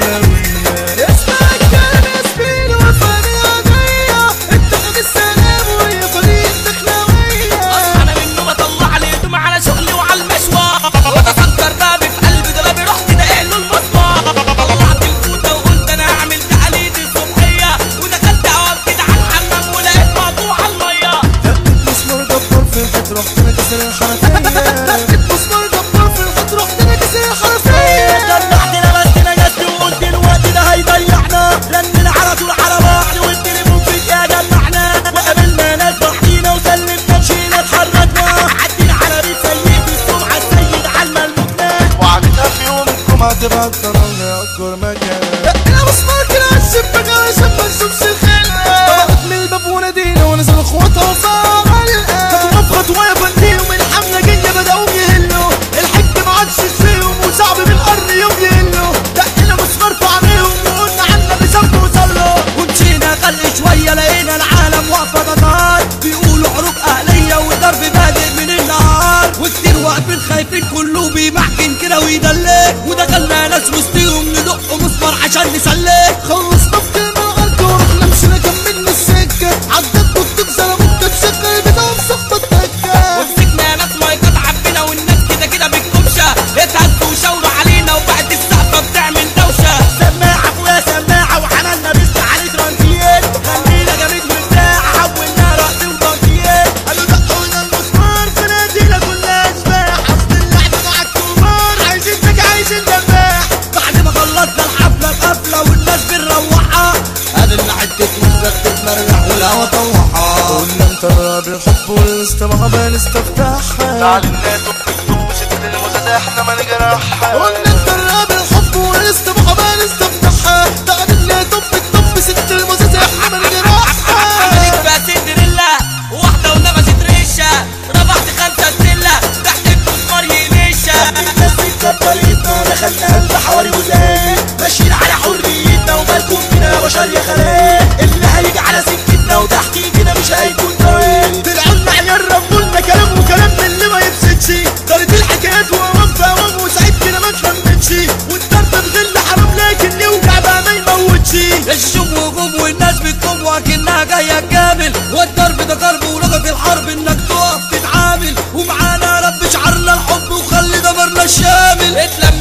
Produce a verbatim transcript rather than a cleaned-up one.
الاولوية. اسمع الكلام يا زميلي وافهمي قضية، اتخذ السلام وهي طريق الدخلاوية. اصحى انا من النوم اطلع لي هدوم على شغلي وعلى المشوار، وافكر بابي في قلبي ضربي رحت دايق له المسمار. طلعت الفوطه وقلت انا هعمل تقاليد الصبحيه، ودخلت اقعد كده على الحمام ولقيت مقطوع على الميه. دقت مسمار جبار في الحيط رحت انا كسر الحنفية. دقت مسمار جبار في الحيط رحت انا كسر الحنفية. دلعت لبست نجست وقلت الوقت ده هيضيعنا، رننا على طول على بعض والتليفون فيك يا جمعنا، وقابلنا ناس ضحكينا وسلمنا مشينا اتحركنا، عدينا على بيت سيد السمعة السيد على الملمومنا، وعدتها في يوم الجمعة تبقى تطلعنا أكبر مكان. دقنا مسمار كده على الشباك علشان ما نشوفش الخلقة. طلعت من الباب ونادينا ونزل اخواتها وصار الآن. خطوة بخطوة يا فنديهم الحملة جاية بدأوا يهلوا، الحج ما عادش فيهم وصعب بالقرن يوم يهلوا. دقنا مسمار في عينيهم وقلنا عنا بذنب وصلوا، ومشينا خلق شوية لقينا العالم واقفة تطار، بيقولوا حروب أهلية والضرب بادئ من النهار، وكتير واقفين خايفين كله بيمحكن كده ويدلك، ودخلنا ناس وسطيهم ندق مسمار عشان نسلك. خلصنا في كلمة الأرض ورحنا مشينا كملنا السكة، عدت بطيب زلمت بشكل بتاعهم سقطة التكة. ومسكنا ناس مايكات عبينا والناس كده كده بالكبشه، اتهزوا وشاوروا علينا وبعد السقفه بتعمل دوشه. سماعة فوقها سماعة وعملنا بيست عليه ترانزيت، خلينا جامد مرتاح حولنا رقص وتنطيط، قالوا دقوا لنا المسمار في نادينا كلها أشباح، أصل اللعبة مع الكبار عايزين تك عايزين دباح. بعد ما خلصنا الحفلة بقفلة والناس بنروحها، قابلنا حتة مزة بتتمرجح والهوا طوحها، قلنا نطرى بالحب والاستماع بنستفتحها. تعال الناتو بالطب ست المزازة احنا ما نجرحها. قلنا نطرى بالحب والاستماع بنستفتحها. تعالى طب الطب ست المزازة احنا ما نجرحها. عملت بقى سندريلا واحده ونبشت ريشه، رفعت خمسه ستيلا تحت المسمار يليشه. الناس اتكبرتنا دخلنا قلب حواري وزايد، ماشيين على حريتنا ومالكم فينا يا بشر يا خلايق، اللي هيجي على سكتنا وتحكينا مش هيكون طايق. طلعولنا عيال ربولنا كلام وكلام من اللي ما يبسطش، دارت الحكايات وقوام في قوام وسعيد كده ما تفهمتش، والضرب بغل حرام لكن يوجع بقى ما يموتش. الشوم وجوم والناس بتقوم وكأنها جاية تجامل، والضرب ده ضرب ولغة الحرب انك تقف تتعامل، ومعانا رب شعرنا الحب وخلي دمرنا الشامل. اتلم